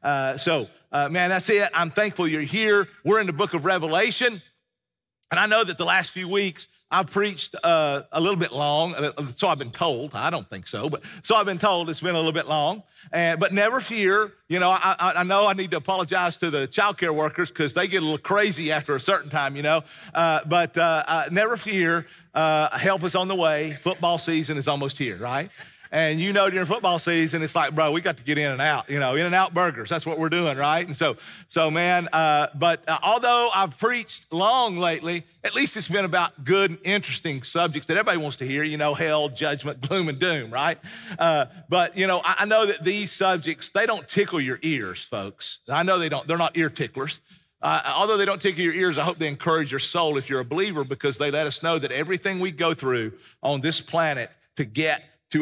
Man, that's it. I'm thankful you're here. We're in the book of Revelation. And I know that the last few weeks I've preached a little bit long, so I've been told. I don't think so, but so I've been told it's been a little bit long. But never fear. You know, I know I need to apologize to the child care workers because they get a little crazy after a certain time, you know. But never fear. Help is on the way. Football season is almost here, right? And you know, during football season, it's like, bro, we got to get in and out, you know, in and out burgers. That's what we're doing, right? And so man, although I've preached long lately, at least it's been about good and interesting subjects that everybody wants to hear, you know, hell, judgment, gloom, and doom, right? But, you know, I know that these subjects, they don't tickle your ears, folks. I know they don't. They're not ear ticklers. Although they don't tickle your ears, I hope they encourage your soul if you're a believer, because they let us know that everything we go through on this planet to get to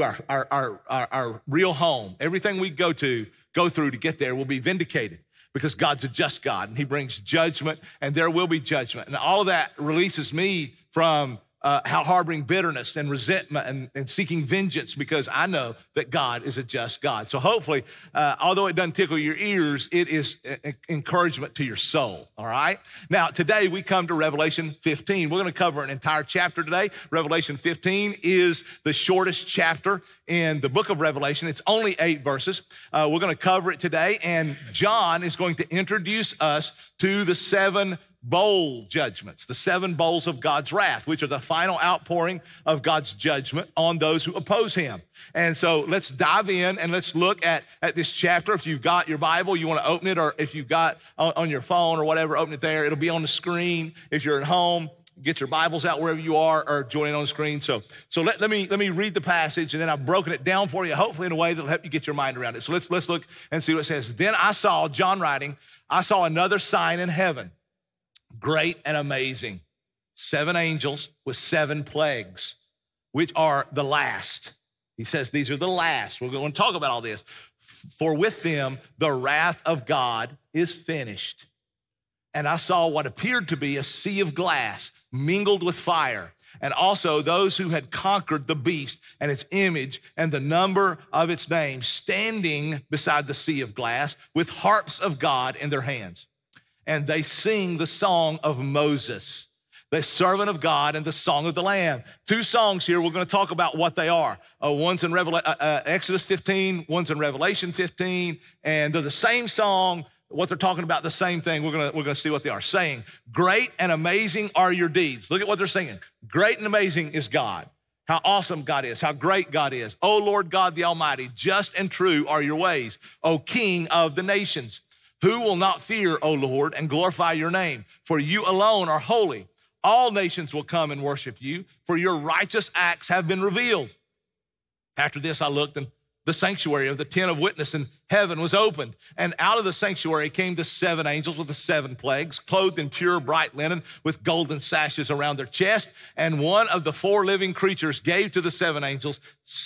our real home, everything we go through to get there will be vindicated, because God's a just God and he brings judgment, and there will be judgment. And all of that releases me from harboring bitterness and resentment and seeking vengeance, because I know that God is a just God. So hopefully, although it doesn't tickle your ears, it is encouragement to your soul, all right? Now, today we come to Revelation 15. We're gonna cover an entire chapter today. Revelation 15 is the shortest chapter in the book of Revelation. It's only 8 verses. We're gonna cover it today, and John is going to introduce us to the 7 bowl judgments, the 7 bowls of God's wrath, which are the final outpouring of God's judgment on those who oppose him. And so let's dive in and let's look at this chapter. If you've got your Bible, you want to open it, or if you've got on your phone or whatever, open it there. It'll be on the screen. If you're at home, get your Bibles out wherever you are, or join it on the screen. So let me read the passage, and then I've broken it down for you, hopefully in a way that'll help you get your mind around it. So let's look and see what it says. Then I saw, John writing, I saw another sign in heaven, great and amazing, 7 angels with 7 plagues, which are the last. He says these are the last. We're going to talk about all this. For with them the wrath of God is finished. And I saw what appeared to be a sea of glass mingled with fire, and also those who had conquered the beast and its image and the number of its name, standing beside the sea of glass with harps of God in their hands. And they sing the song of Moses, the servant of God, and the song of the Lamb. 2 songs here. We're going to talk about what they are. One's in Exodus 15, one's in Revelation 15, and they're the same song. What they're talking about, the same thing. We're going to see what they are saying. Great and amazing are your deeds. Look at what they're singing. Great and amazing is God. How awesome God is, how great God is. O Lord God the Almighty, just and true are your ways, O King of the nations. Who will not fear, O Lord, and glorify your name? For you alone are holy. All nations will come and worship you, for your righteous acts have been revealed. After this, I looked, and the sanctuary of the tent of witness in heaven was opened. And out of the sanctuary came the 7 angels with the 7 plagues, clothed in pure bright linen with golden sashes around their chest. And one of the 4 living creatures gave to the 7 angels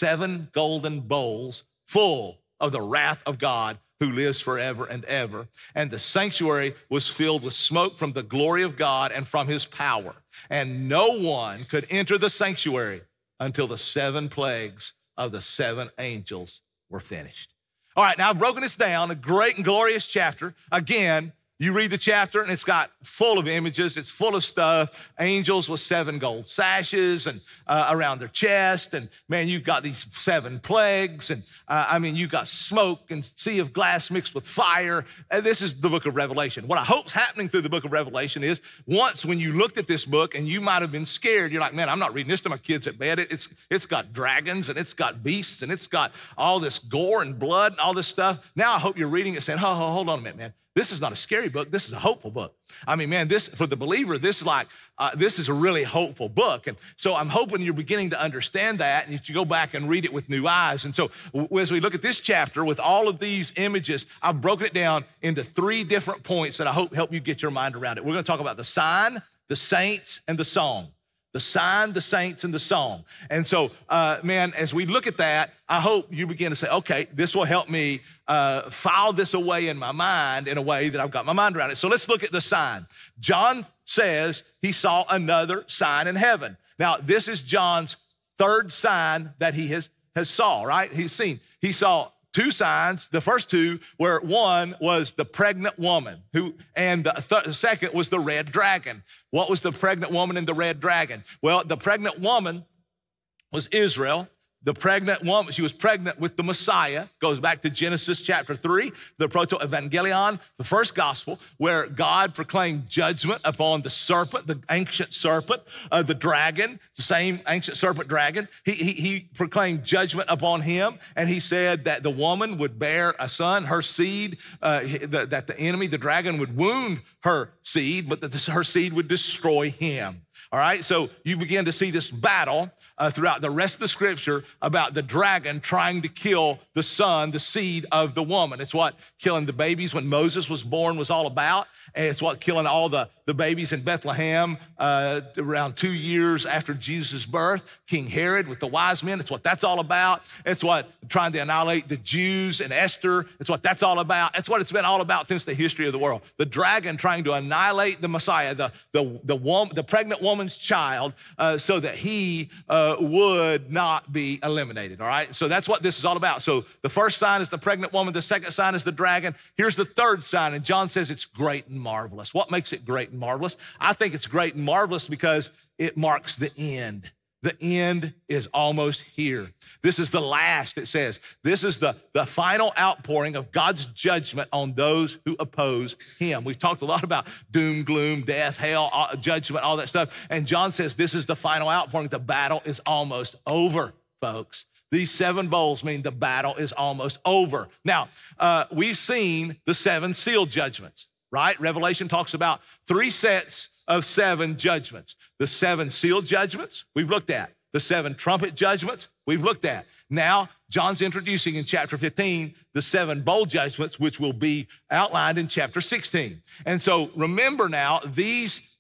7 golden bowls full of the wrath of God, who lives forever and ever. And the sanctuary was filled with smoke from the glory of God and from his power. And no one could enter the sanctuary until the 7 plagues of the 7 angels were finished. All right, now I've broken this down, a great and glorious chapter. Again, you read the chapter and it's got full of images. It's full of stuff. Angels with 7 gold sashes and around their chest. And man, you've got these 7 plagues. And you've got smoke and sea of glass mixed with fire. And this is the book of Revelation. What I hope's happening through the book of Revelation is once when you looked at this book and you might've been scared, you're like, man, I'm not reading this to my kids at bed. It's got dragons and it's got beasts and it's got all this gore and blood and all this stuff. Now I hope you're reading it saying, oh, hold on a minute, man. This is not a scary book. This is a hopeful book. I mean, man, this for the believer, this is a really hopeful book. And so I'm hoping you're beginning to understand that and you go back and read it with new eyes. And so as we look at this chapter with all of these images, I've broken it down into 3 different points that I hope help you get your mind around it. We're going to talk about the sign, the saints, and the song. The sign, the saints, and the song. And so, man, as we look at that, I hope you begin to say, okay, this will help me file this away in my mind in a way that I've got my mind around it. So let's look at the sign. John says he saw another sign in heaven. Now, this is John's 3rd sign that he has saw, right? He saw two signs. The first two were, one was the pregnant woman, and the second was the red dragon. What was the pregnant woman and the red dragon? Well, the pregnant woman was Israel. The pregnant woman, she was pregnant with the Messiah. Goes back to Genesis chapter 3, the proto-evangelion, the first gospel, where God proclaimed judgment upon the serpent, the ancient serpent, the dragon, the same ancient serpent dragon. He proclaimed judgment upon him, and he said that the woman would bear a son, her seed, that the enemy, the dragon, would wound her seed, but that her seed would destroy him. All right, so you begin to see this battle throughout the rest of the scripture about the dragon trying to kill the son, the seed of the woman. It's what killing the babies when Moses was born was all about. And it's what killing all the babies in Bethlehem around 2 years after Jesus' birth. King Herod with the wise men, it's what that's all about. It's what trying to annihilate the Jews and Esther, it's what that's all about. It's what it's been all about since the history of the world. The dragon trying to annihilate the Messiah, the pregnant woman's child, so that he would not be eliminated, all right? So that's what this is all about. So the first sign is the pregnant woman. The second sign is the dragon. Here's the third sign, and John says it's great and marvelous. What makes it great and marvelous? I think it's great and marvelous because it marks the end. The end is almost here. This is the last, it says. This is the final outpouring of God's judgment on those who oppose him. We've talked a lot about doom, gloom, death, hell, judgment, all that stuff. And John says this is the final outpouring. The battle is almost over, folks. These 7 bowls mean the battle is almost over. Now, we've seen the 7 seal judgments, right? Revelation talks about 3 sets of 7 judgments. The 7 seal judgments we've looked at. The 7 trumpet judgments we've looked at. Now, John's introducing in chapter 15 the 7 bowl judgments, which will be outlined in chapter 16. And so remember now, these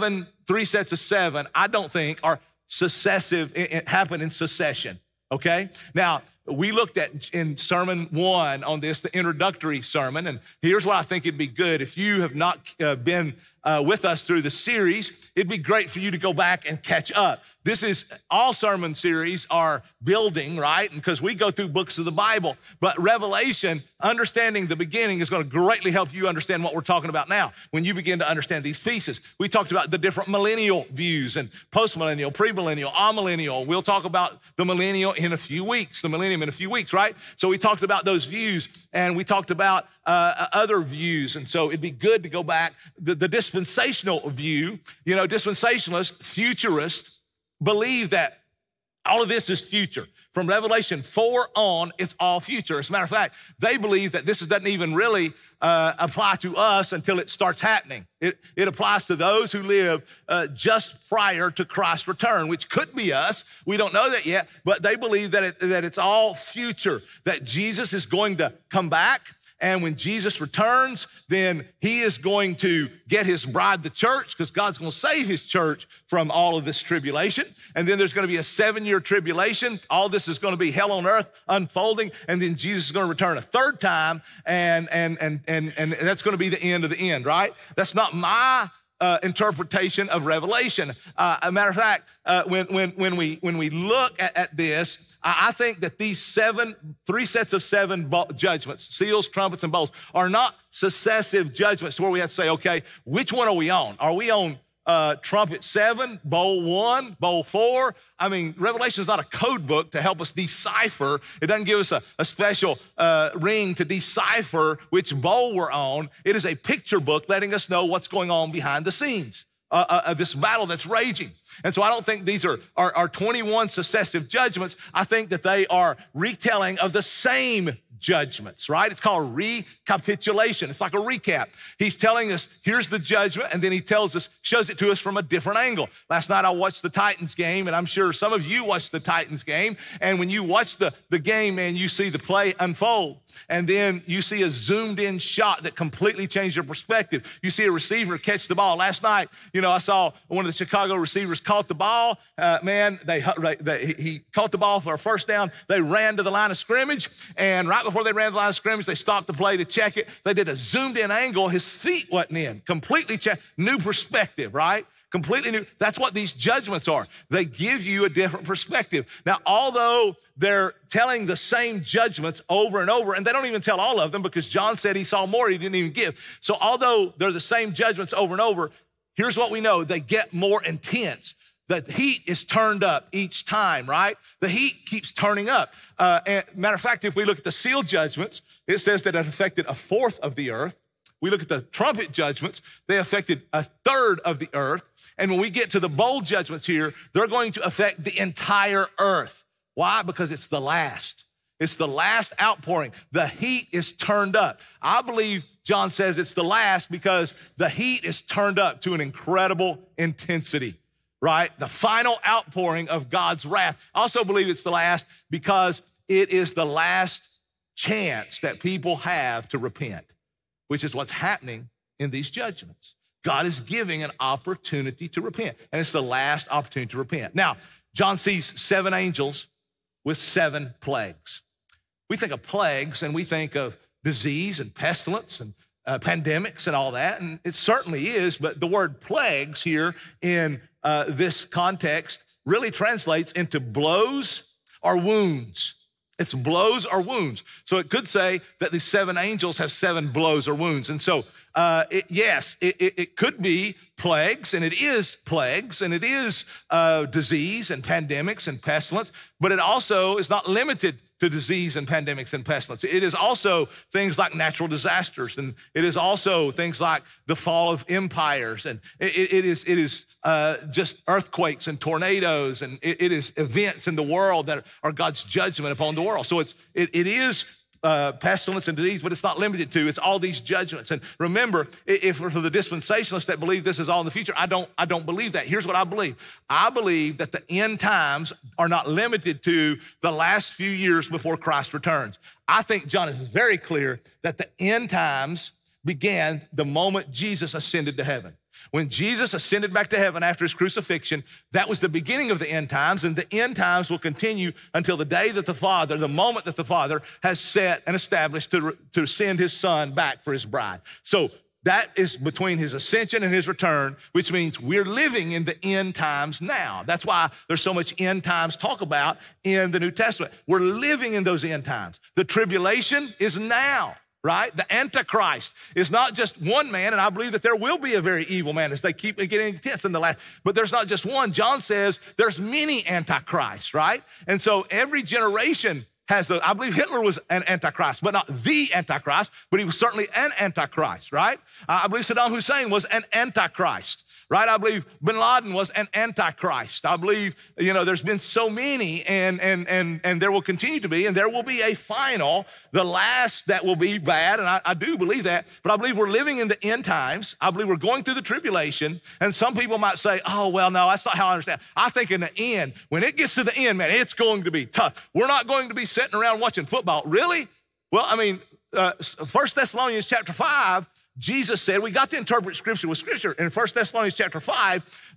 3 sets of 7, I don't think are successive, it happen in succession, okay? Now, we looked at in sermon 1 on this, the introductory sermon, and here's what I think it'd be good. If you have not been with us through the series, it'd be great for you to go back and catch up. This is, all sermon series are building, right? Because we go through books of the Bible, but Revelation, understanding the beginning is going to greatly help you understand what we're talking about now when you begin to understand these pieces. We talked about the different millennial views and post-millennial, premillennial, amillennial. We'll talk about the millennial in a few weeks, the millennium in a few weeks, right? So we talked about those views, and we talked about other views. And so it'd be good to go back. The dispensational view, dispensationalists, futurists, believe that all of this is future. From Revelation 4 on, it's all future. As a matter of fact, they believe that this doesn't even really apply to us until it starts happening. It applies to those who live just prior to Christ's return, which could be us. We don't know that yet, but they believe that it's all future, that Jesus is going to come back. And when Jesus returns, then he is going to get his bride, the church, because God's going to save his church from all of this tribulation. And then there's going to be a 7-year tribulation. All this is going to be hell on earth unfolding. And then Jesus is going to return a third time. And that's going to be the end of the end, right? That's not my interpretation of Revelation. A matter of fact, when we look at this, I think that these 3 sets of 7 judgments, seals, trumpets, and bowls, are not successive judgments to where we have to say, okay, which one are we on? Are we on trumpet 7, bowl 1, bowl 4? I mean, Revelation is not a code book to help us decipher. It doesn't give us a special ring to decipher which bowl we're on. It is a picture book letting us know what's going on behind the scenes of this battle that's raging. And so I don't think these are 21 successive judgments. I think that they are retelling of the same judgments, right? It's called recapitulation. It's like a recap. He's telling us, here's the judgment, and then he shows it to us from a different angle. Last night I watched the Titans game, and I'm sure some of you watched the Titans game, and when you watch the game, man, you see the play unfold, and then you see a zoomed-in shot that completely changed your perspective. You see a receiver catch the ball. Last night, I saw one of the Chicago receivers caught the ball. He caught the ball for a first down. They ran to the line of scrimmage, and right before they ran to the line of scrimmage, they stopped the play to check it. They did a zoomed-in angle. His feet wasn't in. Completely checked. New perspective, right? Completely new. That's what these judgments are. They give you a different perspective. Now, although they're telling the same judgments over and over, and they don't even tell all of them because John said he saw more he didn't even give. So although they're the same judgments over and over, here's what we know. They get more intense. The heat is turned up each time, right? The heat keeps turning up. And matter of fact, if we look at the seal judgments, it says that it affected a fourth of the earth. We look at the trumpet judgments, they affected a third of the earth. And when we get to the bowl judgments here, they're going to affect the entire earth. Why? Because it's the last. It's the last outpouring. The heat is turned up. I believe John says it's the last because the heat is turned up to an incredible intensity, right? The final outpouring of God's wrath. I also believe it's the last because it is the last chance that people have to repent, which is what's happening in these judgments. God is giving an opportunity to repent, and it's the last opportunity to repent. Now, John sees 7 angels with 7 plagues. We think of plagues, and we think of disease and pestilence and pandemics and all that, and it certainly is, but the word plagues here in this context really translates into blows or wounds. It's blows or wounds. So it could say that these 7 angels have 7 blows or wounds. And so, it could be plagues, and it is plagues, and it is disease and pandemics and pestilence, but it also is not limited to disease and pandemics and pestilence. It is also things like natural disasters, and it is also things like the fall of empires, and it is just earthquakes and tornadoes, and it is events in the world that are God's judgment upon the world. So it is pestilence and disease, but it's not limited to. It's all these judgments. And remember, if for the dispensationalists that believe this is all in the future, I don't believe that. Here's what I believe. I believe that the end times are not limited to the last few years before Christ returns. I think John is very clear that the end times began the moment Jesus ascended to heaven. When Jesus ascended back to heaven after his crucifixion, that was the beginning of the end times, and the end times will continue until the day that the moment that the Father has set and established to send his Son back for his bride. So that is between his ascension and his return, which means we're living in the end times now. That's why there's so much end times talk about in the New Testament. We're living in those end times. The tribulation is now. Right? The Antichrist is not just one man, and I believe that there will be a very evil man as they keep getting intense in the last, but there's not just one. John says there's many Antichrists, right? And so every generation has I believe Hitler was an Antichrist, but not the Antichrist, but he was certainly an Antichrist, right? I believe Saddam Hussein was an Antichrist, right? I believe Bin Laden was an Antichrist. I believe, there's been so many, and there will continue to be, and there will be a final, the last that will be bad, and I do believe that, but I believe we're living in the end times. I believe we're going through the tribulation, and some people might say, oh, well, no, that's not how I understand. I think in the end, when it gets to the end, man, it's going to be tough. We're not going to be sitting around watching football. Really? Well, 1 Thessalonians chapter 5, Jesus said, we got to interpret scripture with scripture. In 1 Thessalonians chapter 5,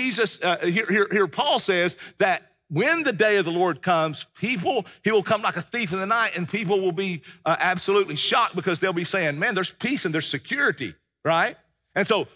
here Paul says that when the day of the Lord comes, he will come like a thief in the night, and people will be absolutely shocked because they'll be saying, man, there's peace and there's security, right? And so,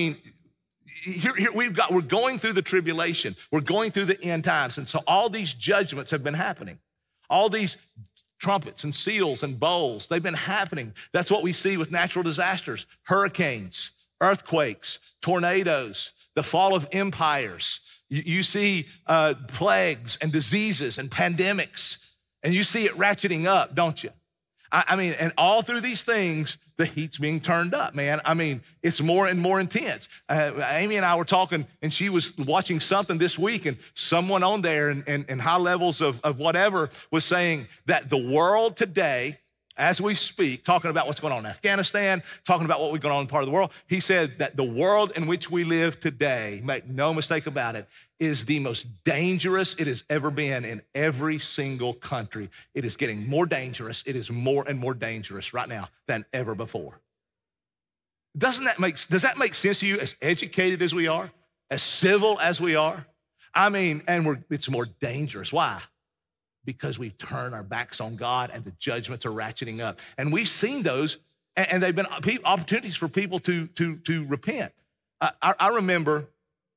we're going through the tribulation. We're going through the end times. And so all these judgments have been happening. All these trumpets and seals and bowls, they've been happening. That's what we see with natural disasters, hurricanes, earthquakes, tornadoes, the fall of empires. You see plagues and diseases and pandemics, and you see it ratcheting up, don't you? And all through these things, the heat's being turned up, man. It's more and more intense. Amy and I were talking, and she was watching something this week, and someone on there and high levels of whatever was saying that the world today, as we speak, talking about what's going on in Afghanistan, talking about what's going on in part of the world, he said that the world in which we live today, make no mistake about it, is the most dangerous it has ever been in every single country. It is getting more dangerous. It is more and more dangerous right now than ever before. Does that make sense to you, as educated as we are, as civil as we are? It's more dangerous. Why? Because we turn our backs on God and the judgments are ratcheting up. And we've seen those, and they've been opportunities for people to repent. I remember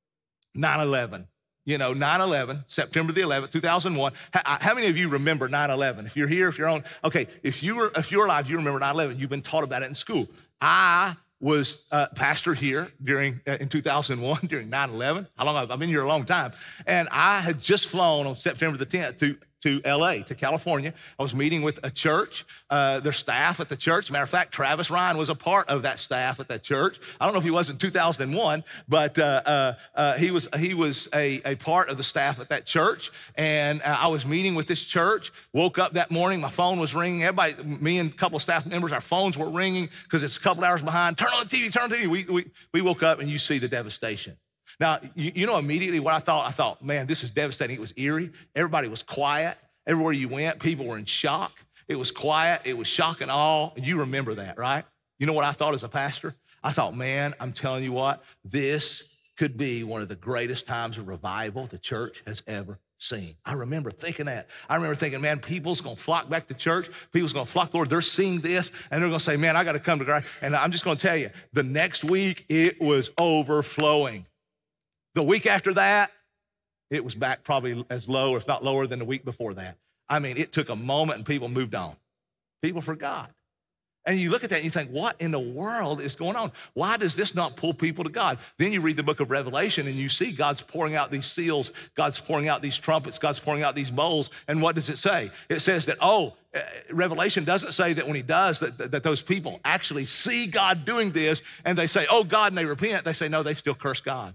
9/11. 9/11, September the 11th, 2001. How many of you remember 9/11? If you're here, if you're on, okay, if you're alive, you remember 9/11. You've been taught about it in school. I was pastor here in 2001 during 9/11. How long? I've been here a long time. And I had just flown on September the 10th to LA, to California. I was meeting with a church, their staff at the church. Matter of fact, Travis Ryan was a part of that staff at that church. I don't know if he was in 2001, but he was a part of the staff at that church. And I was meeting with this church, woke up that morning, my phone was ringing. Everybody, me and a couple of staff members, our phones were ringing because it's a couple hours behind. Turn on the TV, turn on the TV. We woke up and you see the devastation. Now, you know immediately what I thought? I thought, man, this is devastating. It was eerie. Everybody was quiet. Everywhere you went, people were in shock. It was quiet. It was shock and awe. You remember that, right? You know what I thought as a pastor? I thought, man, I'm telling you what, this could be one of the greatest times of revival the church has ever seen. I remember thinking that. I remember thinking, man, people's going to flock back to church. People's going to flock, Lord. They're seeing this, and they're going to say, man, I got to come to Christ. And I'm just going to tell you, the next week, it was overflowing. The week after that, it was back probably as low, if not lower than the week before that. I mean, it took a moment and people moved on. People forgot. And you look at that and you think, what in the world is going on? Why does this not pull people to God? Then you read the book of Revelation and you see God's pouring out these seals, God's pouring out these trumpets, God's pouring out these bowls. And what does it say? It says that, Revelation doesn't say that when he does, that those people actually see God doing this and they say, oh God, and they repent. They say, no, they still curse God.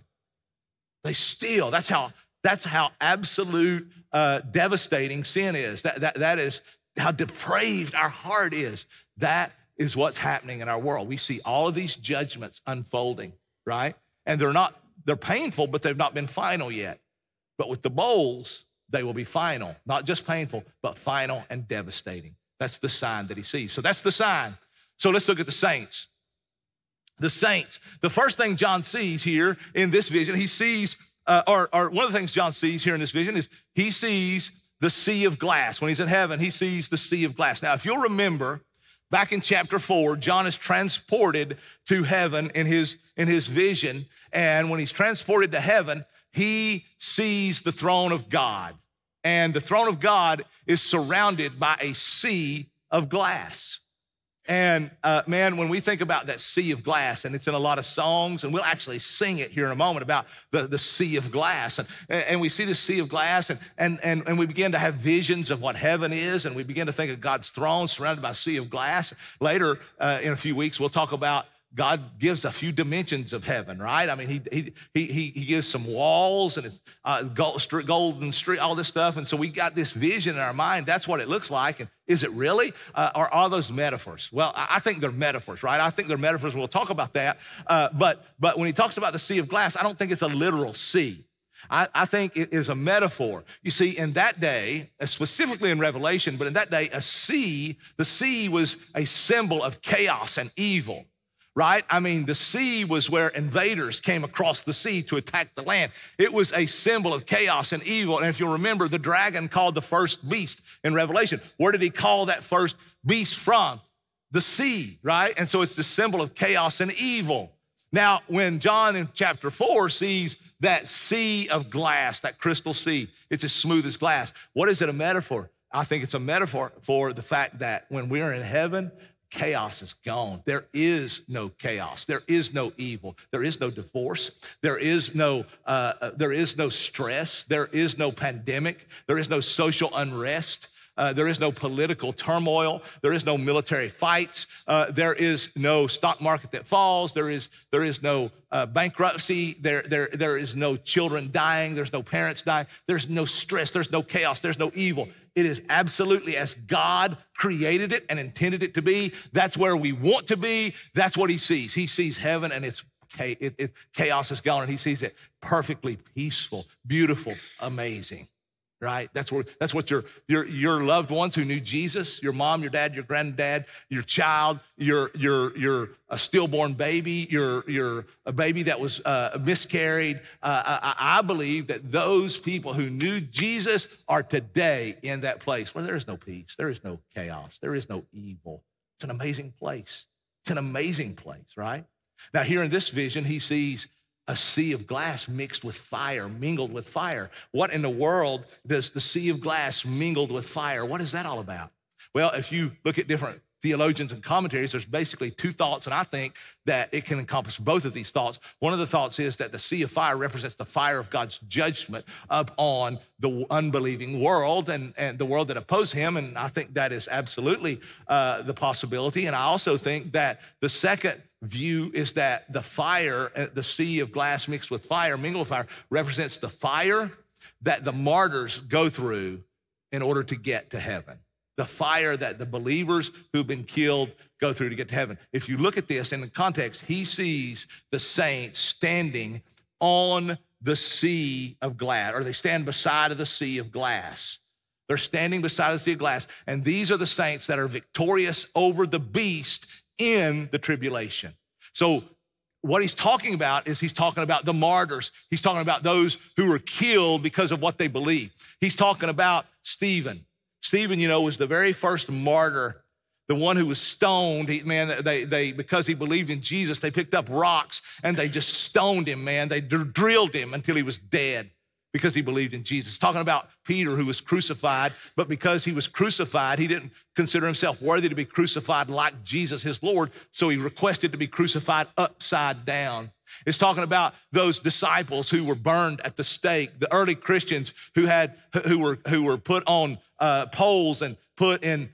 That's how absolute devastating sin is. That is how depraved our heart is. That is what's happening in our world. We see all of these judgments unfolding, right? And they're painful, but they've not been final yet. But with the bowls, they will be final. Not just painful, but final and devastating. That's the sign that he sees. So that's the sign. So let's look at the saints. The saints. The first thing John sees here in this vision, he sees, or one of the things John sees here in this vision is he sees the sea of glass. When he's in heaven, he sees the sea of glass. Now, if you'll remember, back in chapter 4, John is transported to heaven in his vision. And when he's transported to heaven, he sees the throne of God. And the throne of God is surrounded by a sea of glass. And man, when we think about that sea of glass, and it's in a lot of songs, and we'll actually sing it here in a moment about the sea of glass, and we see the sea of glass, and we begin to have visions of what heaven is, and we begin to think of God's throne surrounded by a sea of glass. Later in a few weeks, we'll talk about God gives a few dimensions of heaven, right? I mean, he gives some walls and it's golden street, all this stuff. And so we got this vision in our mind. That's what it looks like. And is it really? Or are those metaphors? Well, I think they're metaphors, right? I think they're metaphors. And we'll talk about that. But when he talks about the sea of glass, I don't think it's a literal sea. I think it is a metaphor. You see, in that day, specifically in Revelation, but in that day, the sea was a symbol of chaos and evil. Right? I mean, the sea was where invaders came across the sea to attack the land. It was a symbol of chaos and evil. And if you'll remember, the dragon called the first beast in Revelation. Where did he call that first beast from? The sea, right? And so it's the symbol of chaos and evil. Now, when John in chapter 4 sees that sea of glass, that crystal sea, it's as smooth as glass. What is it a metaphor? I think it's a metaphor for the fact that when we're in heaven, chaos is gone. There is no chaos. There is no evil. There is no divorce. There is no stress. There is no pandemic. There is no social unrest. There is no political turmoil. There is no military fights. There is no stock market that falls. There is no bankruptcy. There is no children dying. There's no parents dying. There's no stress. There's no chaos. There's no evil. It is absolutely as God created it and intended it to be. That's where we want to be. That's what he sees. He sees heaven and chaos is gone, and he sees it perfectly peaceful, beautiful, amazing. Right? That's what your loved ones who knew Jesus, your mom, your dad, your granddad, your child, your a stillborn baby, your a baby that was miscarried. I believe that those people who knew Jesus are today in that place where there is no peace, there is no chaos, there is no evil. It's an amazing place. It's an amazing place, right? Now here in this vision, he sees a sea of glass mixed with fire, mingled with fire. What in the world does the sea of glass mingled with fire? What is that all about? Well, if you look at different theologians and commentaries, there's basically two thoughts, and I think that it can encompass both of these thoughts. One of the thoughts is that the sea of fire represents the fire of God's judgment upon the unbelieving world and the world that oppose him, and I think that is absolutely the possibility. And I also think that the second view is that the fire, the sea of glass mixed with fire, mingled with fire, represents the fire that the martyrs go through in order to get to heaven. The fire that the believers who've been killed go through to get to heaven. If you look at this in the context, he sees the saints standing on the sea of glass, or they stand beside of the sea of glass. They're standing beside the sea of glass, and these are the saints that are victorious over the beast in the tribulation. So what he's talking about is he's talking about the martyrs. He's talking about those who were killed because of what they believe. He's talking about Stephen. Stephen, was the very first martyr, the one who was stoned. They because he believed in Jesus, they picked up rocks and they just stoned him, man. They drilled him until he was dead because he believed in Jesus. Talking about Peter, who was crucified, but because he was crucified, he didn't consider himself worthy to be crucified like Jesus, his Lord, so he requested to be crucified upside down. It's talking about those disciples who were burned at the stake, the early Christians who were put on poles and put in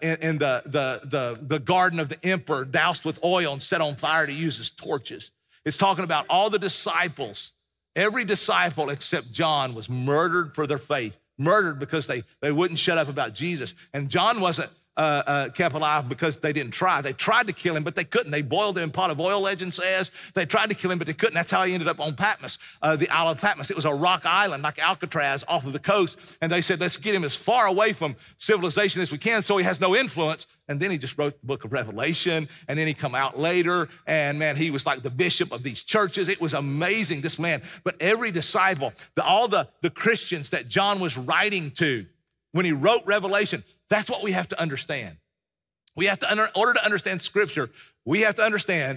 the garden of the emperor, doused with oil and set on fire to use as torches. It's talking about all the disciples. Every disciple except John was murdered for their faith, murdered because they wouldn't shut up about Jesus. And John wasn't kept alive because they didn't try. They tried to kill him, but they couldn't. They boiled him in a pot of oil, legend says. They tried to kill him, but they couldn't. That's how he ended up on Patmos, the Isle of Patmos. It was a rock island like Alcatraz off of the coast. And they said, let's get him as far away from civilization as we can so he has no influence. And then he just wrote the book of Revelation, and then he come out later, and man, he was like the bishop of these churches. It was amazing, this man. But every disciple, all the Christians that John was writing to, when he wrote Revelation, that's what we have to understand. We have to, in order to understand Scripture, we have to understand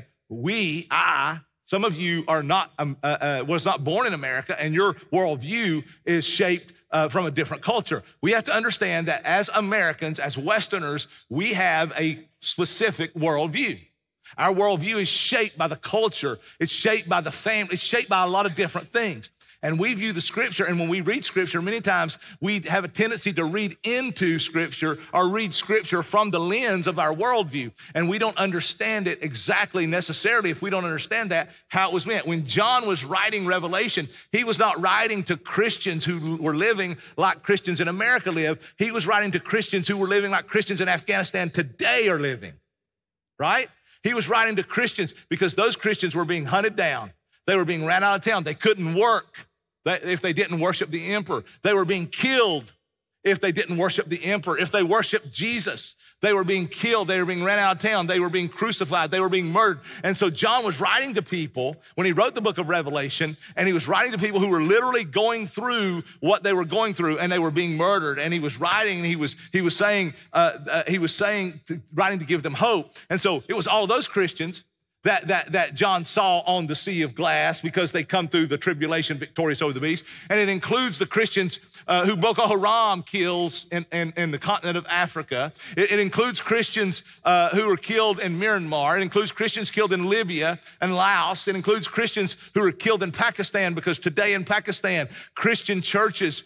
some of you are not, was not born in America, and your worldview is shaped from a different culture. We have to understand that as Americans, as Westerners, we have a specific worldview. Our worldview is shaped by the culture. It's shaped by the family. It's shaped by a lot of different things. And we view the Scripture, and when we read Scripture, many times we have a tendency to read into Scripture or read Scripture from the lens of our worldview. And we don't understand it exactly necessarily if we don't understand that, how it was meant. When John was writing Revelation, he was not writing to Christians who were living like Christians in America live. He was writing to Christians who were living like Christians in Afghanistan today are living, right? He was writing to Christians because those Christians were being hunted down. They were being ran out of town. They couldn't work if they didn't worship the emperor. They were being killed if they didn't worship the emperor. If they worshiped Jesus, they were being killed. They were being ran out of town. They were being crucified. They were being murdered. And so John was writing to people when he wrote the book of Revelation, and he was writing to people who were literally going through what they were going through, and they were being murdered. And he was writing, and he was saying, writing to give them hope. And so it was all those Christians that John saw on the sea of glass because they come through the tribulation victorious over the beast. And it includes the Christians who Boko Haram kills in the continent of Africa. It includes Christians who were killed in Myanmar. It includes Christians killed in Libya and Laos. It includes Christians who were killed in Pakistan, because today in Pakistan, Christian churches,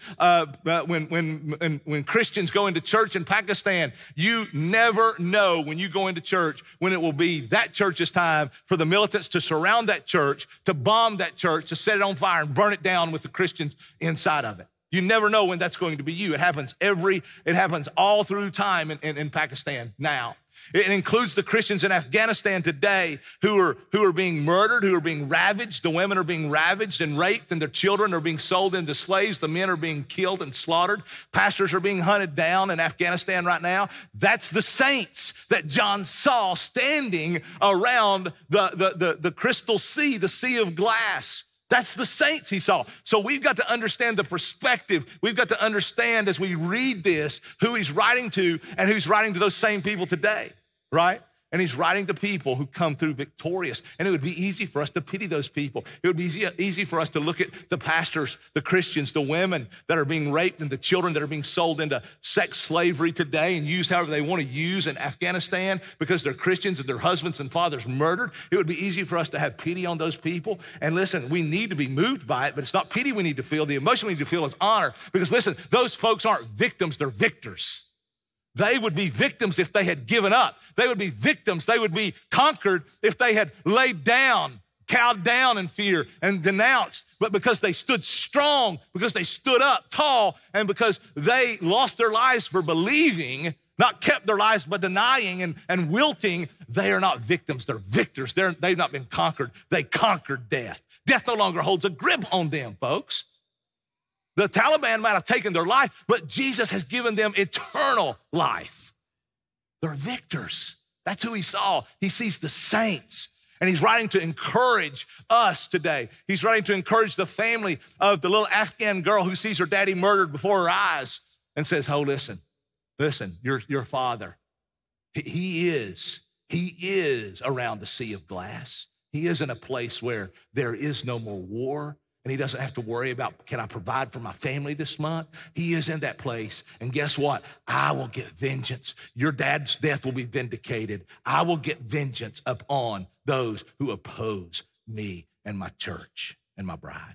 when Christians go into church in Pakistan, you never know when you go into church when it will be that church's time for the militants to surround that church, to bomb that church, to set it on fire and burn it down with the Christians inside of it. You never know when that's going to be you. It happens all through time in Pakistan now. It includes the Christians in Afghanistan today who are being murdered, who are being ravaged. The women are being ravaged and raped, and their children are being sold into slaves. The men are being killed and slaughtered. Pastors are being hunted down in Afghanistan right now. That's the saints that John saw standing around the crystal sea, the sea of glass. That's the saints he saw. So we've got to understand the perspective. We've got to understand as we read this who he's writing to and who's writing to those same people today, right? And he's writing to people who come through victorious. And it would be easy for us to pity those people. It would be easy for us to look at the pastors, the Christians, the women that are being raped, and the children that are being sold into sex slavery today and used however they want to use in Afghanistan because they're Christians and their husbands and fathers murdered. It would be easy for us to have pity on those people. And listen, we need to be moved by it, but it's not pity we need to feel. The emotion we need to feel is honor. Because listen, those folks aren't victims, they're victors. They would be victims if they had given up. They would be victims. They would be conquered if they had laid down, cowed down in fear and denounced. But because they stood strong, because they stood up tall, and because they lost their lives for believing, not kept their lives by denying and wilting, they are not victims. They're victors. They've not been conquered. They conquered death. Death no longer holds a grip on them, folks. The Taliban might have taken their life, but Jesus has given them eternal life. They're victors. That's who he saw. He sees the saints, and he's writing to encourage us today. He's writing to encourage the family of the little Afghan girl who sees her daddy murdered before her eyes and says, oh, listen, your father, he is around the sea of glass. He is in a place where there is no more war. And he doesn't have to worry about, can I provide for my family this month? He is in that place. And guess what? I will get vengeance. Your dad's death will be vindicated. I will get vengeance upon those who oppose me and my church and my bride.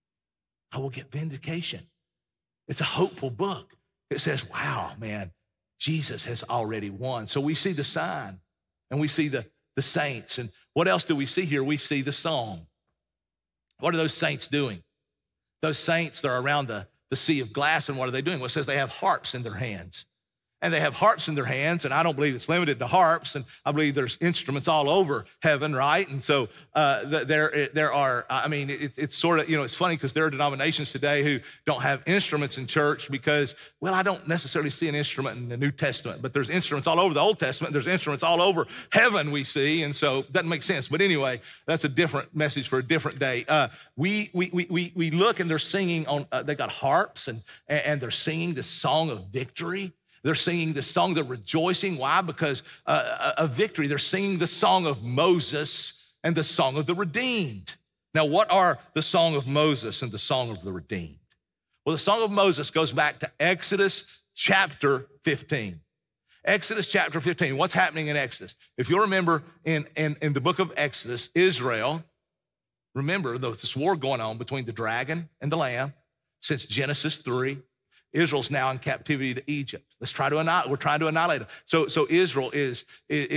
I will get vindication. It's a hopeful book. It says, wow, man, Jesus has already won. So we see the sign and we see the saints. And what else do we see here? We see the song. What are those saints doing? Those saints, they're around the sea of glass, and what are they doing? Well, it says they have harps in their hands. And they have harps in their hands, and I don't believe it's limited to harps, and I believe there's instruments all over heaven, right? And so there are, I mean, it's sort of, it's funny because there are denominations today who don't have instruments in church because, well, I don't necessarily see an instrument in the New Testament, but there's instruments all over the Old Testament. There's instruments all over heaven we see, and so it doesn't make sense. But anyway, that's a different message for a different day. We look, and they're singing on, they got harps, and they're singing the song of victory. They're singing the song, they're rejoicing. Why? Because of victory. They're singing the song of Moses and the song of the redeemed. Now, what are the song of Moses and the song of the redeemed? Well, the song of Moses goes back to Exodus chapter 15. Exodus chapter 15. What's happening in Exodus? If you'll remember in the book of Exodus, Israel, remember, there's this war going on between the dragon and the lamb since Genesis 3. Israel's now in captivity to Egypt. We're trying to annihilate it. So Israel is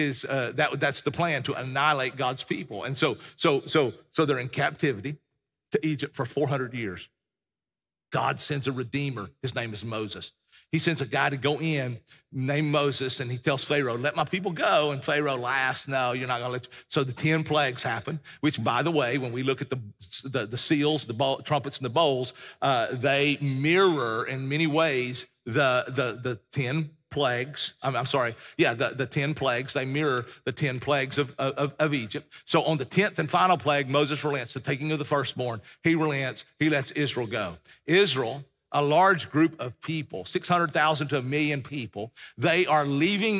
that's the plan, to annihilate God's people. And so they're in captivity to Egypt for 400 years. God sends a redeemer. His name is Moses. He sends a guy to go in named Moses, and he tells Pharaoh, let my people go. And Pharaoh laughs, no, you're not going to let you. So the 10 plagues happen, which, by the way, when we look at the seals, the trumpets, and the bowls, they mirror in many ways the 10 plagues. The 10 plagues. They mirror the 10 plagues of Egypt. So on the 10th and final plague, Moses relents, the taking of the firstborn. He relents. He lets Israel go. Israel, a large group of people, 600,000 to 1 million people, they are leaving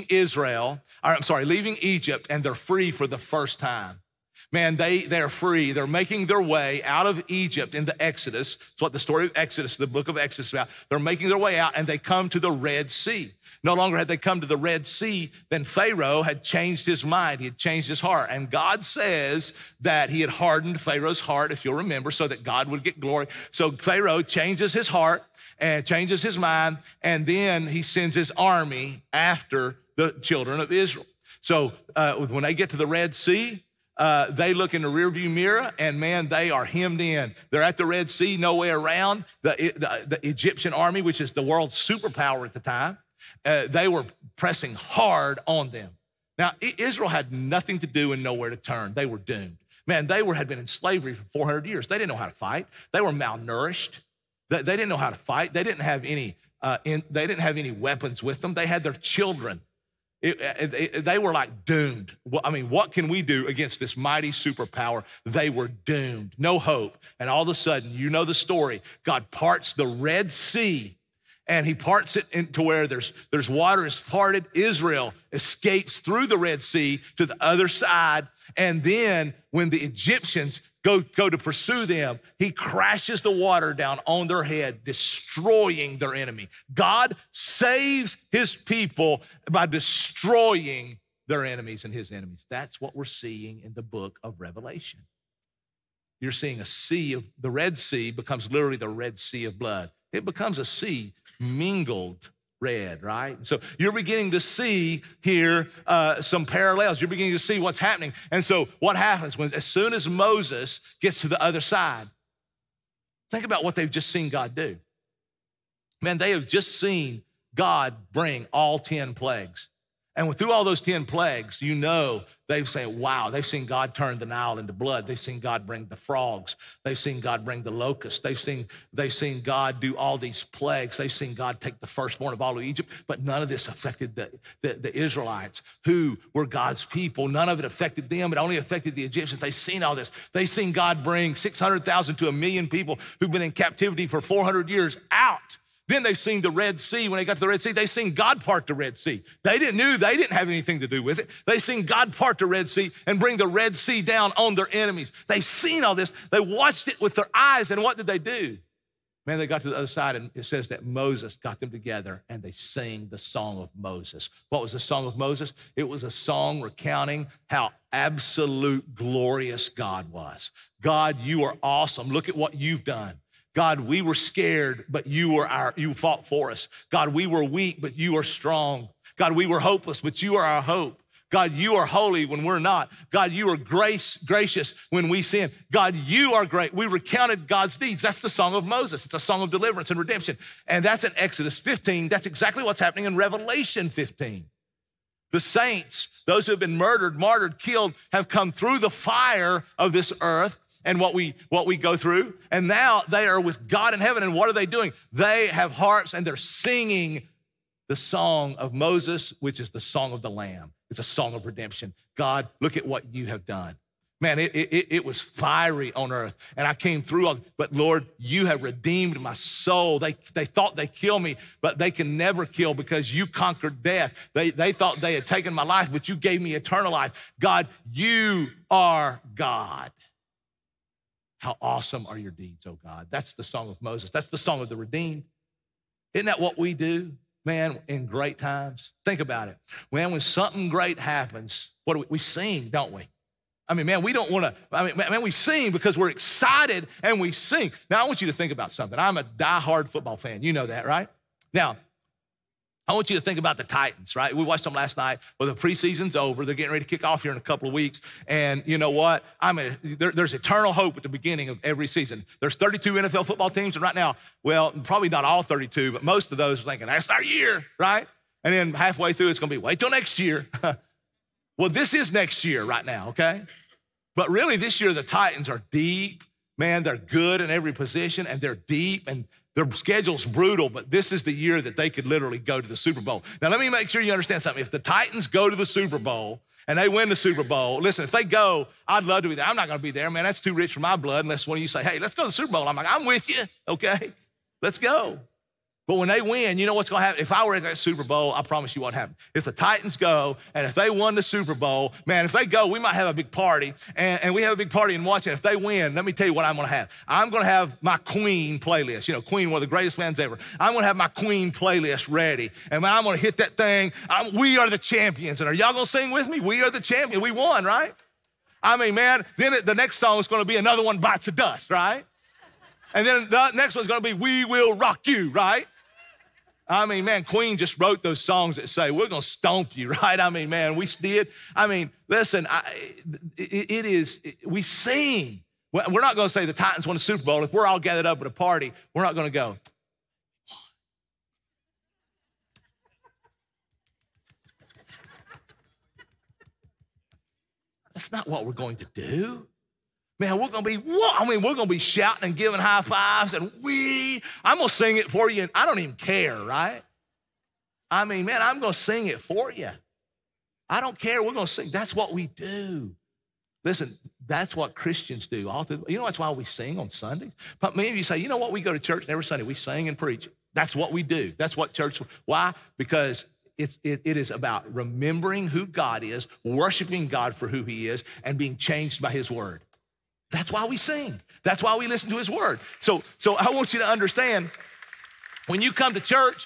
leaving Egypt, and they're free for the first time. Man, they're free. They're making their way out of Egypt into Exodus. That's what the story of Exodus, the book of Exodus is about. They're making their way out, and they come to the Red Sea. No longer had they come to the Red Sea, then Pharaoh had changed his mind. He had changed his heart. And God says that he had hardened Pharaoh's heart, if you'll remember, so that God would get glory. So Pharaoh changes his heart and changes his mind, and then he sends his army after the children of Israel. So when they get to the Red Sea, they look in the rearview mirror, and man, they are hemmed in. They're at the Red Sea, no way around. The Egyptian army, which is the world's superpower at the time, they were pressing hard on them. Now, Israel had nothing to do and nowhere to turn. They were doomed. Man, had been in slavery for 400 years. They didn't know how to fight. They were malnourished. They didn't know how to fight. They didn't have any weapons with them. They had their children. They were like doomed. I mean, what can we do against this mighty superpower? They were doomed, no hope. And all of a sudden, you know the story. God parts the Red Sea, and he parts it into where there's water is parted. Israel escapes through the Red Sea to the other side. And then when the Egyptians go to pursue them, he crashes the water down on their head, destroying their enemy. God saves his people by destroying their enemies and his enemies. That's what we're seeing in the book of Revelation. You're seeing a sea of, the Red Sea becomes literally the Red Sea of blood. It becomes a sea mingled red, right? So you're beginning to see here some parallels. You're beginning to see what's happening. And so what happens as soon as Moses gets to the other side, think about what they've just seen God do. Man, they have just seen God bring all 10 plagues. And through all those 10 plagues, you know, they've said, wow, they've seen God turn the Nile into blood. They've seen God bring the frogs. They've seen God bring the locusts. They've seen God do all these plagues. They've seen God take the firstborn of all of Egypt, but none of this affected the Israelites who were God's people. None of it affected them. It only affected the Egyptians. They've seen all this. They've seen God bring 600,000 to 1 million people who've been in captivity for 400 years out. Then they've seen the Red Sea. When they got to the Red Sea, they seen God part the Red Sea. They didn't have anything to do with it. They seen God part the Red Sea and bring the Red Sea down on their enemies. They've seen all this. They watched it with their eyes, and what did they do? Man, they got to the other side, and it says that Moses got them together, and they sang the song of Moses. What was the song of Moses? It was a song recounting how absolute glorious God was. God, you are awesome. Look at what you've done. God, we were scared, but you fought for us. God, we were weak, but you are strong. God, we were hopeless, but you are our hope. God, you are holy when we're not. God, you are gracious when we sin. God, you are great. We recounted God's deeds. That's the song of Moses. It's a song of deliverance and redemption. And that's in Exodus 15. That's exactly what's happening in Revelation 15. The saints, those who have been murdered, martyred, killed, have come through the fire of this earth and what we go through. And now they are with God in heaven. And what are they doing? They have harps and they're singing the song of Moses, which is the song of the Lamb. It's a song of redemption. God, look at what you have done. Man, it was fiery on earth, and I came through. But Lord, you have redeemed my soul. They thought they killed me, but they can never kill because you conquered death. They thought they had taken my life, but you gave me eternal life. God, you are God. How awesome are your deeds, oh God. That's the song of Moses. That's the song of the redeemed. Isn't that what we do, man, in great times? Think about it. When something great happens, what do we sing, don't we? I mean, man, we don't want to, man, we sing because we're excited and we sing. Now, I want you to think about something. I'm a diehard football fan. You know that, right? Now, I want you to think about the Titans, right? We watched them last night. Well, the preseason's over. They're getting ready to kick off here in a couple of weeks. And you know what? There's eternal hope at the beginning of every season. There's 32 NFL football teams. And right now, well, probably not all 32, but most of those are thinking, that's our year, right? And then halfway through, it's going to be, wait till next year. Well, this is next year right now, okay? But really this year, the Titans are deep. Man, they're good in every position, and they're deep, and their schedule's brutal, but this is the year that they could literally go to the Super Bowl. Now, let me make sure you understand something. If the Titans go to the Super Bowl and they win the Super Bowl, listen, if they go, I'd love to be there. I'm not going to be there, man. That's too rich for my blood unless one of you say, hey, let's go to the Super Bowl. I'm like, I'm with you, okay? Let's go. But when they win, you know what's going to happen? If I were at that Super Bowl, I promise you what happened. If the Titans go, and if they won the Super Bowl, man, if they go, we might have a big party, and we have a big party and watch it. If they win, let me tell you what I'm going to have. I'm going to have my Queen playlist. You know, Queen, one of the greatest bands ever. I'm going to have my Queen playlist ready, and man, I'm going to hit that thing. We are the champions, and are y'all going to sing with me? We are the champions. We won, right? I mean, man, then the next song is going to be Another One Bites the Dust, right? And then the next one's going to be We Will Rock You, right? I mean, man, Queen just wrote those songs that say, we're going to stomp you, right? I mean, man, we did. I mean, listen, we sing. We're not going to say the Titans won the Super Bowl. If we're all gathered up at a party, we're not going to go, that's not what we're going to do. Man, we're going to be shouting and giving high fives and I'm going to sing it for you. And I don't even care, right? I mean, man, I'm going to sing it for you. I don't care. We're going to sing. That's what we do. Listen, that's what Christians do. You know, that's why we sing on Sundays. But many of you say, you know what? We go to church and every Sunday we sing and preach. That's what we do. That's what church, why? Because it is about remembering who God is, worshiping God for who he is, and being changed by his word. That's why we sing. That's why we listen to his word. So I want you to understand, when you come to church,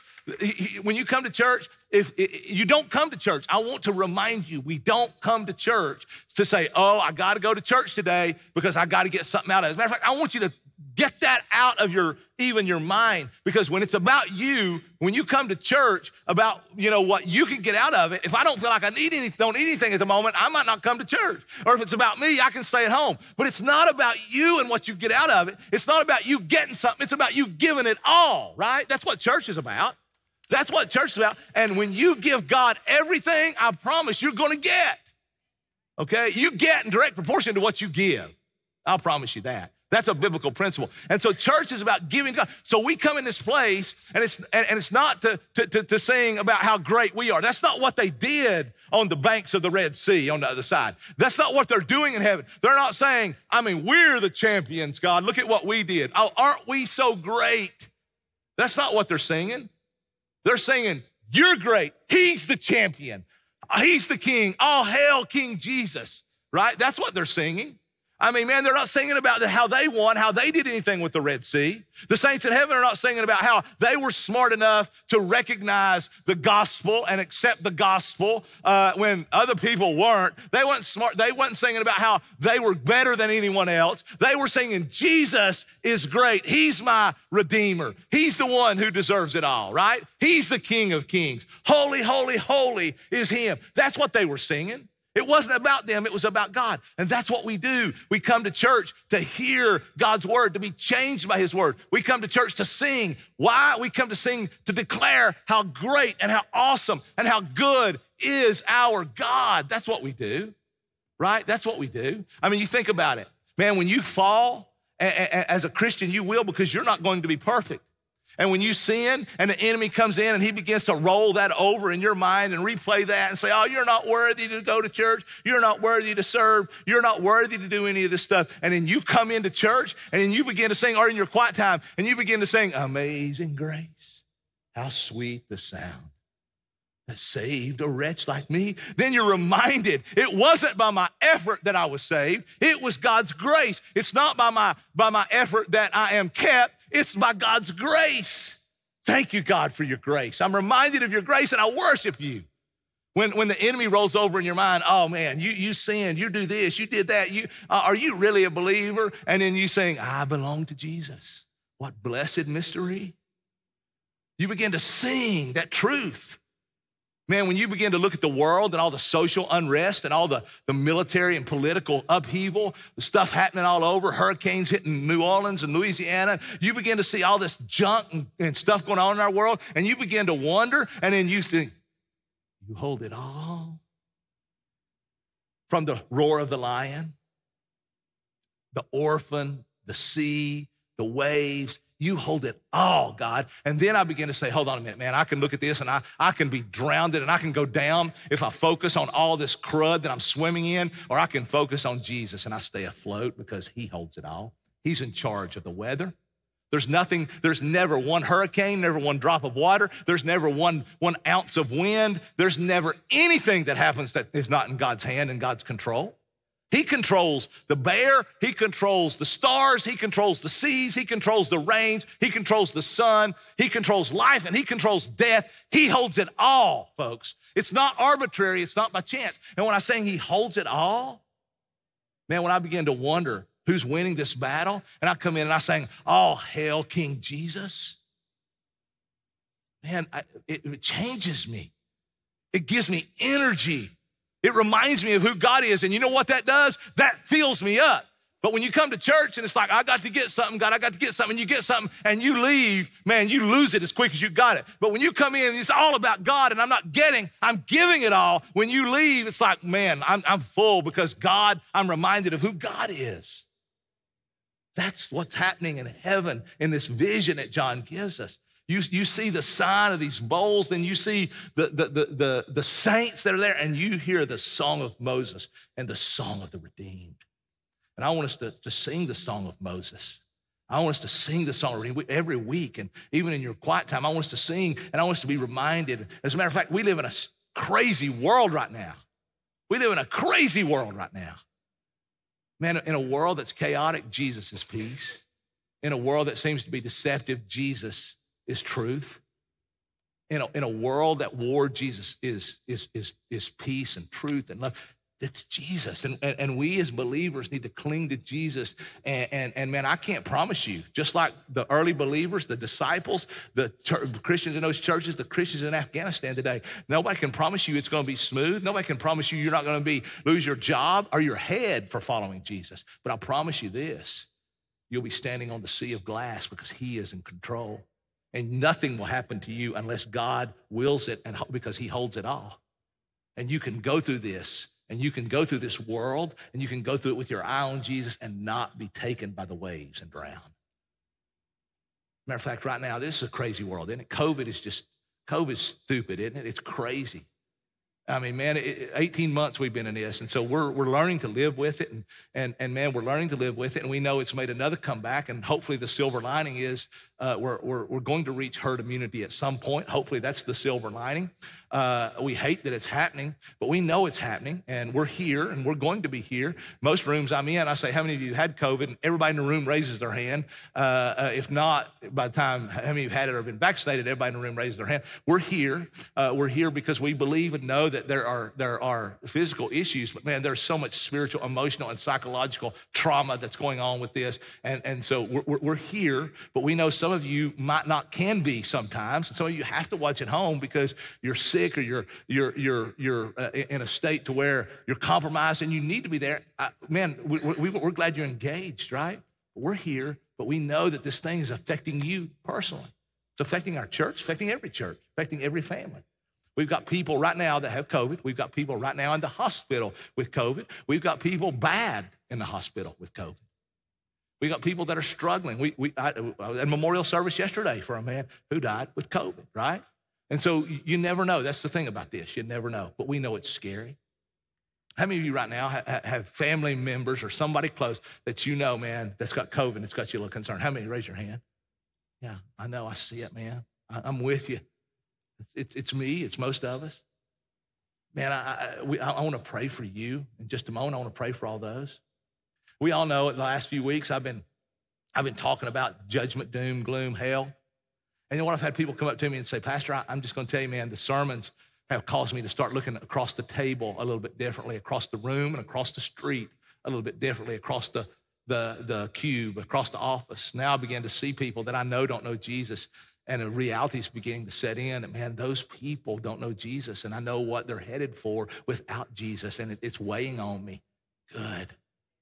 if you don't come to church, I want to remind you, we don't come to church to say, oh, I got to go to church today because I got to get something out of it. As a matter of fact, I want you to get that out of your mind, because when it's about you, when you come to church about, what you can get out of it, if I don't feel like I don't need anything at the moment, I might not come to church. Or if it's about me, I can stay at home. But it's not about you and what you get out of it. It's not about you getting something. It's about you giving it all, right? That's what church is about. That's what church is about. And when you give God everything, I promise you're going to get, okay? You get in direct proportion to what you give. I'll promise you that. That's a biblical principle. And so church is about giving God. So we come in this place, and it's not to sing about how great we are. That's not what they did on the banks of the Red Sea on the other side. That's not what they're doing in heaven. They're not saying, we're the champions, God. Look at what we did. Oh, aren't we so great? That's not what they're singing. They're singing, you're great. He's the champion. He's the king. All hail King Jesus, right? That's what they're singing. They're not singing about how they won, how they did anything with the Red Sea. The saints in heaven are not singing about how they were smart enough to recognize the gospel and accept the gospel when other people weren't. They weren't smart. They weren't singing about how they were better than anyone else. They were singing, Jesus is great. He's my Redeemer. He's the one who deserves it all, right? He's the King of Kings. Holy, holy, holy is him. That's what they were singing. It wasn't about them, it was about God. And that's what we do. We come to church to hear God's word, to be changed by his word. We come to church to sing. Why? We come to sing to declare how great and how awesome and how good is our God. That's what we do, right? That's what we do. You think about it. Man, when you fall, as a Christian, you will, because you're not going to be perfect. And when you sin and the enemy comes in and he begins to roll that over in your mind and replay that and say, oh, you're not worthy to go to church. You're not worthy to serve. You're not worthy to do any of this stuff. And then you come into church and then you begin to sing, or in your quiet time, and you begin to sing, Amazing Grace, how sweet the sound that saved a wretch like me. Then you're reminded it wasn't by my effort that I was saved. It was God's grace. It's not by my effort that I am kept. It's by God's grace. Thank you, God, for your grace. I'm reminded of your grace, and I worship you. When the enemy rolls over in your mind, oh, man, you sinned, you do this, you did that. Are you really a believer? And then you sing, I belong to Jesus. What blessed mystery. You begin to sing that truth. Man, when you begin to look at the world and all the social unrest and all the military and political upheaval, the stuff happening all over, hurricanes hitting New Orleans and Louisiana, you begin to see all this junk and stuff going on in our world, and you begin to wonder, and then you think, you hold it all? From the roar of the lion, the orphan, the sea, the waves, you hold it all, God. And then I begin to say, hold on a minute, man. I can look at this and I can be drowned and I can go down if I focus on all this crud that I'm swimming in, or I can focus on Jesus and I stay afloat because he holds it all. He's in charge of the weather. There's never one hurricane, never one drop of water. There's never one ounce of wind. There's never anything that happens that is not in God's hand and God's control. He controls the bear, he controls the stars, he controls the seas, he controls the rains, he controls the sun, he controls life, and he controls death. He holds it all, folks. It's not arbitrary, it's not by chance. And when I'm saying he holds it all, man, when I begin to wonder who's winning this battle, and I come in and I sing, all hail King Jesus, man, it changes me. It gives me energy. It reminds me of who God is. And you know what that does? That fills me up. But when you come to church and it's like, I got to get something, God, I got to get something, and you get something and you leave, man, you lose it as quick as you got it. But when you come in and it's all about God and I'm giving it all, when you leave, it's like, man, I'm full because God, I'm reminded of who God is. That's what's happening in heaven in this vision that John gives us. You see the sign of these bowls, then you see the saints that are there, and you hear the song of Moses and the song of the redeemed. And I want us to sing the song of Moses. I want us to sing the song every week, and even in your quiet time, I want us to sing, and I want us to be reminded. As a matter of fact, we live in a crazy world right now. We live in a crazy world right now. Man, in a world that's chaotic, Jesus is peace. In a world that seems to be deceptive, Jesus is truth. In a world at war, Jesus is peace and truth and love. It's Jesus. And we as believers need to cling to Jesus. And man, I can't promise you, just like the early believers, the disciples, the Christians in those churches, the Christians in Afghanistan today, nobody can promise you it's going to be smooth. Nobody can promise you you're not going to lose your job or your head for following Jesus. But I promise you this, you'll be standing on the sea of glass because he is in control. And nothing will happen to you unless God wills it, and because he holds it all. And you can go through this, and you can go through this world, and you can go through it with your eye on Jesus and not be taken by the waves and drown. Matter of fact, right now, this is a crazy world, isn't it? COVID's stupid, isn't it? It's crazy. I mean, man, 18 months we've been in this, and so we're learning to live with it, and man, we're learning to live with it, and we know it's made another comeback, and hopefully the silver lining is we're going to reach herd immunity at some point. Hopefully that's the silver lining. We hate that it's happening, but we know it's happening, and we're here, and we're going to be here. Most rooms I'm in, I say, how many of you had COVID? And everybody in the room raises their hand. If not, by the time, how many of you had it or been vaccinated, everybody in the room raises their hand. We're here. We're here because we believe and know that there are physical issues, but man, there's so much spiritual, emotional, and psychological trauma that's going on with this. And so we're here, but we know some of you can be sometimes, and some of you have to watch at home because you're sick or you're in a state to where you're compromised and you need to be there. Man, we're glad you're engaged, right? We're here, but we know that this thing is affecting you personally. It's affecting our church, affecting every family. We've got people right now that have COVID. We've got people right now in the hospital with COVID. We've got people bad in the hospital with COVID. We got people that are struggling. I was at a memorial service yesterday for a man who died with COVID, right? And so you never know. That's the thing about this. You never know. But we know it's scary. How many of you right now have family members or somebody close that you know, man, that's got COVID and it's got you a little concerned? How many? Raise your hand. Yeah, I know. I see it, man. I'm with you. It's me. It's most of us. Man, I want to pray for you. In just a moment, I want to pray for all those. We all know in the last few weeks, I've been talking about judgment, doom, gloom, hell. And you know what? I've had people come up to me and say, Pastor, I'm just going to tell you, man, the sermons have caused me to start looking across the table a little bit differently, across the room and across the street a little bit differently, across the cube, across the office. Now I begin to see people that I know don't know Jesus, and a reality is beginning to set in. And man, those people don't know Jesus, and I know what they're headed for without Jesus, and it's weighing on me. Good.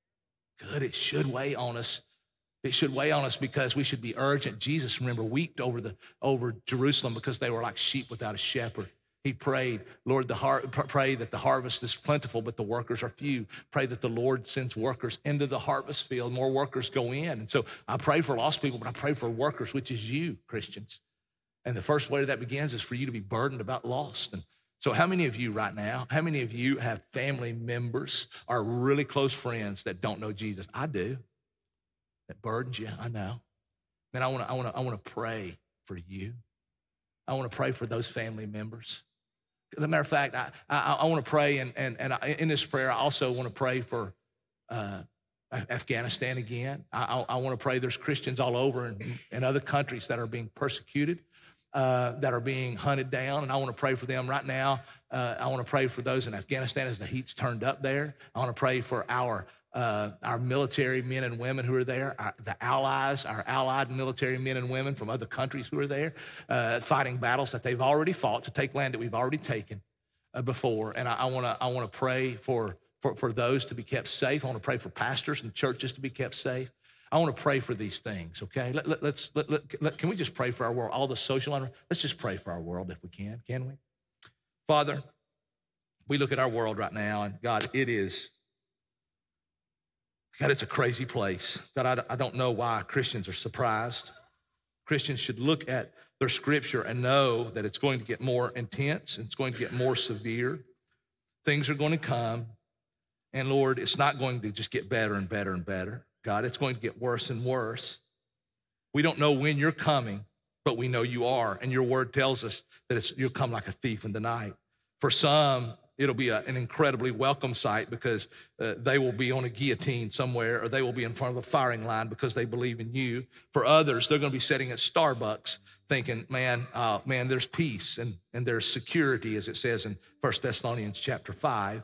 It should weigh on us. It should weigh on us because we should be urgent. Jesus, remember, wept over Jerusalem because they were like sheep without a shepherd. He prayed, Lord, pray that the harvest is plentiful, but the workers are few. Pray that the Lord sends workers into the harvest field. More workers go in. And so I pray for lost people, but I pray for workers, which is you, Christians. And the first way that begins is for you to be burdened about lost. And so how many of you right now, how many of you have family members or really close friends that don't know Jesus? I do. That burdens you, I know. Man, I want to pray for you. I want to pray for those family members. As a matter of fact, I want to pray, and in this prayer, I also want to pray for Afghanistan again. I want to pray there's Christians all over in other countries that are being persecuted, that are being hunted down, and I want to pray for them right now. I want to pray for those in Afghanistan as the heat's turned up there. I want to pray for our military men and women who are there, our allied military men and women from other countries who are there, fighting battles that they've already fought to take land that we've already taken before. And I want to pray for those to be kept safe. I want to pray for pastors and churches to be kept safe. I want to pray for these things, okay? Can we just pray for our world, all the social unrest? Let's just pray for our world if we can we? Father, we look at our world right now, and God, it's a crazy place. God, I don't know why Christians are surprised. Christians should look at their scripture and know that it's going to get more intense, and it's going to get more severe. Things are going to come, and Lord, it's not going to just get better and better and better. God, it's going to get worse and worse. We don't know when you're coming, but we know you are. And your word tells us that you'll come like a thief in the night. For some, it'll be an incredibly welcome sight because they will be on a guillotine somewhere, or they will be in front of a firing line because they believe in you. For others, they're going to be sitting at Starbucks thinking, man, there's peace and there's security, as it says in 1 Thessalonians chapter 5.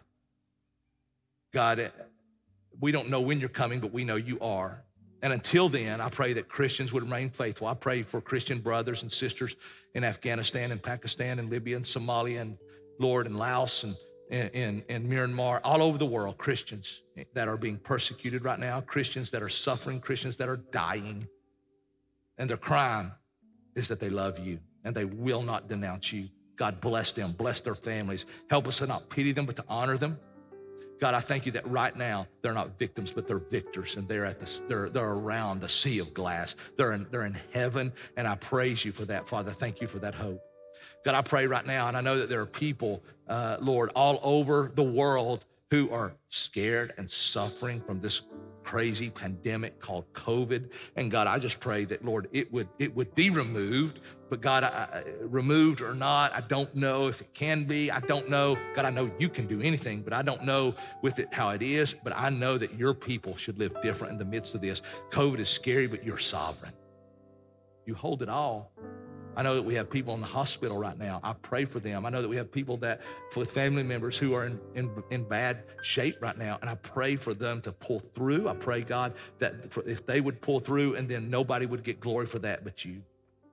God, we don't know when you're coming, but we know you are. And until then, I pray that Christians would remain faithful. I pray for Christian brothers and sisters in Afghanistan and Pakistan and Libya and Somalia and, Lord, and Laos and Myanmar, all over the world, Christians that are being persecuted right now, Christians that are suffering, Christians that are dying. And their crime is that they love you and they will not denounce you. God, bless them, bless their families. Help us to not pity them, but to honor them. God, I thank you that right now they're not victims, but they're victors, and they're around a sea of glass. They're in heaven, and I praise you for that, Father. Thank you for that hope. God, I pray right now, and I know that there are people, Lord, all over the world who are scared and suffering from this crazy pandemic called COVID. And God, I just pray that, Lord, it would be removed. But God, removed or not, I don't know if it can be. I don't know. God, I know you can do anything, but I don't know with it how it is. But I know that your people should live different in the midst of this. COVID is scary, but you're sovereign. You hold it all. I know that we have people in the hospital right now. I pray for them. I know that we have people with family members who are in bad shape right now, and I pray for them to pull through. I pray, God, that if they would pull through, and then nobody would get glory for that but you.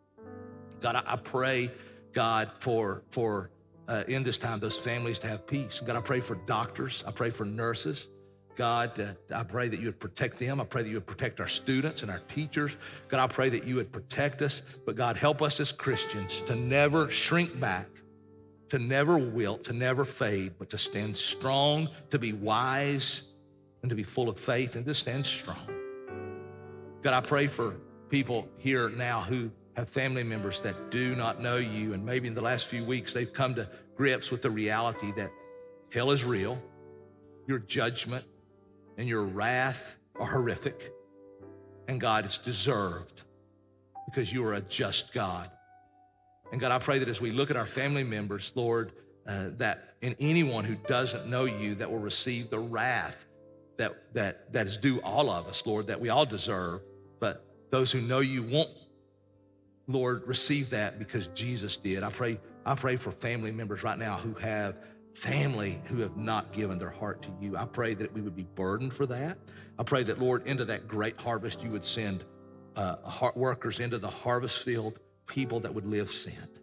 God, I pray, God, for in this time, those families to have peace. God, I pray for doctors. I pray for nurses. God, I pray that you would protect them. I pray that you would protect our students and our teachers. God, I pray that you would protect us. But God, help us as Christians to never shrink back, to never wilt, to never fade, but to stand strong, to be wise, and to be full of faith, and to stand strong. God, I pray for people here now who have family members that do not know you, and maybe in the last few weeks they've come to grips with the reality that hell is real, your judgment and your wrath are horrific, and God, it's deserved because you are a just God. And God, I pray that as we look at our family members, Lord, that in anyone who doesn't know you, that will receive the wrath that is due all of us, Lord, that we all deserve, but those who know you won't, Lord, receive that because Jesus did. I pray for family members right now who have family who have not given their heart to you. I pray that we would be burdened for that. I pray that, Lord, into that great harvest, you would send workers into the harvest field, people that would live sent.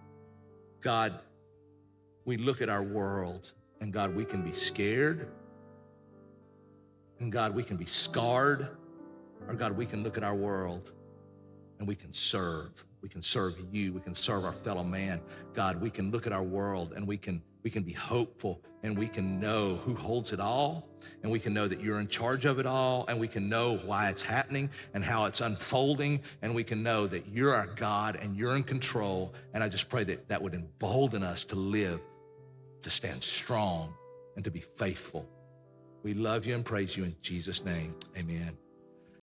God, we look at our world, and God, we can be scared, and God, we can be scarred, or God, we can look at our world and we can serve. We can serve you. We can serve our fellow man. God, we can look at our world and we can be hopeful, and we can know who holds it all, and we can know that you're in charge of it all, and we can know why it's happening and how it's unfolding, and we can know that you're our God and you're in control. And I just pray that that would embolden us to live, to stand strong, and to be faithful. We love you and praise you in Jesus' name. Amen.